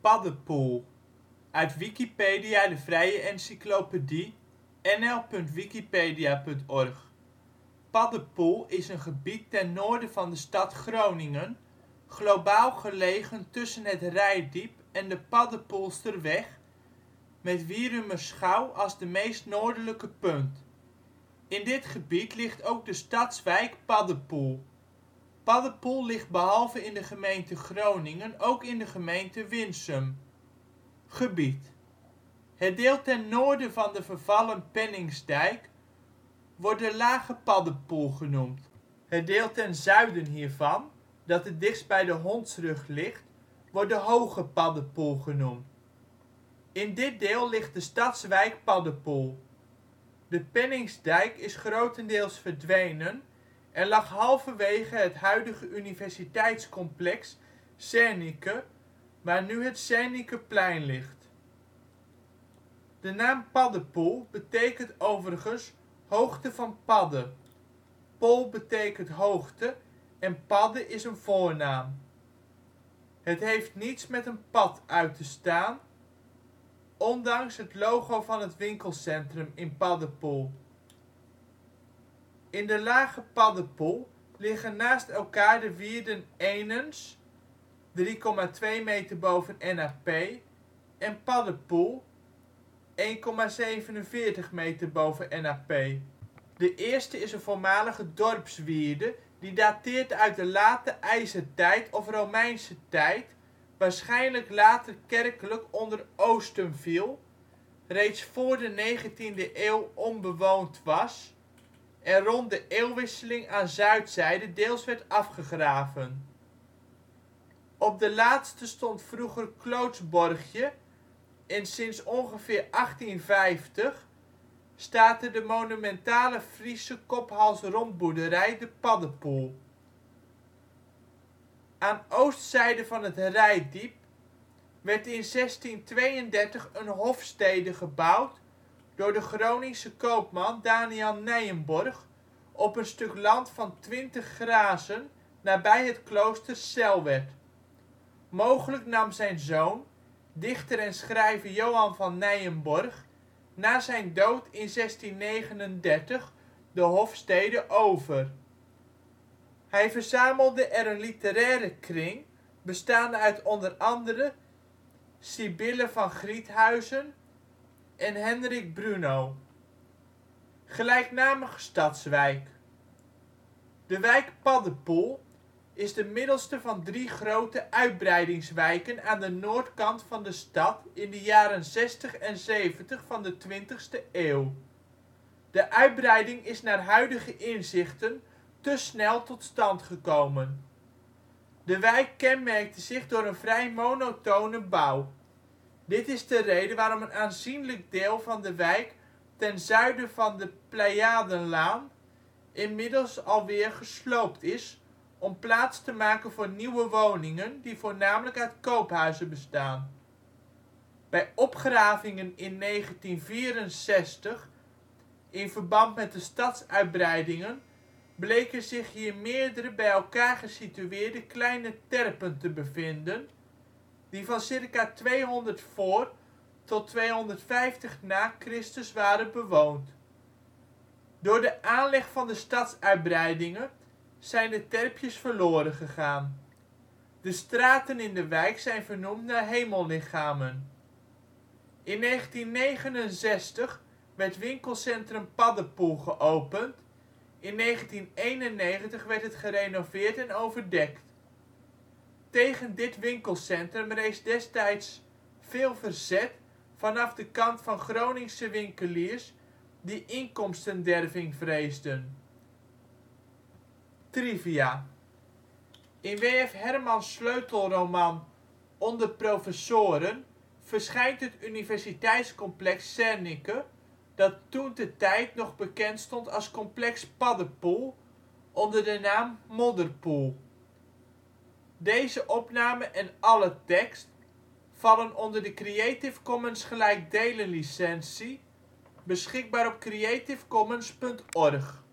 Paddepoel, uit Wikipedia, de vrije encyclopedie. nl.wikipedia.org. Paddepoel is een gebied ten noorden van de stad Groningen, globaal gelegen tussen het Reitdiep en de Paddepoelsterweg, met Wierumerschouw als de meest noordelijke punt. In dit gebied ligt ook de stadswijk Paddepoel. Paddepoel ligt behalve in de gemeente Groningen ook in de gemeente Winsum. Gebied: het deel ten noorden van de vervallen Penningsdijk wordt de Lage Paddepoel genoemd. Het deel ten zuiden hiervan, dat het dichtst bij de Hondsrug ligt, wordt de Hoge Paddepoel genoemd. In dit deel ligt de stadswijk Paddepoel. De Penningsdijk is grotendeels verdwenen en lag halverwege het huidige universiteitscomplex Zernike, waar nu het Zernikeplein ligt. De naam Paddepoel betekent overigens hoogte van Padde. Pol betekent hoogte en Padde is een voornaam. Het heeft niets met een pad uit te staan, ondanks het logo van het winkelcentrum in Paddepoel. In de Lage Paddepoel liggen naast elkaar de wierden Enens (3,2 meter boven NAP) en Paddepoel (1,47 meter boven NAP). De eerste is een voormalige dorpswierde die dateert uit de Late IJzertijd of Romeinse tijd, waarschijnlijk later kerkelijk onder Oostum viel, reeds voor de 19e eeuw onbewoond was en rond de eeuwwisseling aan zuidzijde deels werd afgegraven. Op de laatste stond vroeger Clootsborgje en sinds ongeveer 1850 staat er de monumentale Friese kop-hals-rompboerderij de Paddepoel. Aan oostzijde van het Reitdiep werd in 1632 een hofstede gebouwd door de Groningse koopman Daniël Nijenborgh op een stuk land van 20 grazen nabij het klooster Selwerd. Mogelijk nam zijn zoon, dichter en schrijver Johan van Nijenborgh na zijn dood in 1639 de hofstede over. Hij verzamelde er een literaire kring, bestaande uit onder andere Sibylle van Griethuysen en Henrick Bruno. Gelijknamige stadswijk. De wijk Paddepoel is de middelste van 3 grote uitbreidingswijken aan de noordkant van de stad in de jaren zestig en zeventig van de 20e eeuw. De uitbreiding is naar huidige inzichten te snel tot stand gekomen. De wijk kenmerkte zich door een vrij monotone bouw. Dit is de reden waarom een aanzienlijk deel van de wijk ten zuiden van de Pleiadenlaan inmiddels alweer gesloopt is om plaats te maken voor nieuwe woningen die voornamelijk uit koophuizen bestaan. Bij opgravingen in 1964 in verband met de stadsuitbreidingen bleken zich hier meerdere bij elkaar gesitueerde kleine terpen te bevinden die van circa 200 voor tot 250 na Christus waren bewoond. Door de aanleg van de stadsuitbreidingen zijn de terpjes verloren gegaan. De straten in de wijk zijn vernoemd naar hemellichamen. In 1969 werd winkelcentrum Paddepoel geopend, in 1991 werd het gerenoveerd en overdekt. Tegen dit winkelcentrum rees destijds veel verzet vanaf de kant van Groningse winkeliers die inkomstenderving vreesden. Trivia: in W.F. Hermans sleutelroman Onder professoren verschijnt het universiteitscomplex Zernike, dat toentertijd nog bekend stond als complex Paddepoel, onder de naam Modderpoel. Deze opname en alle tekst vallen onder de Creative Commons gelijkdelen licentie, beschikbaar op creativecommons.org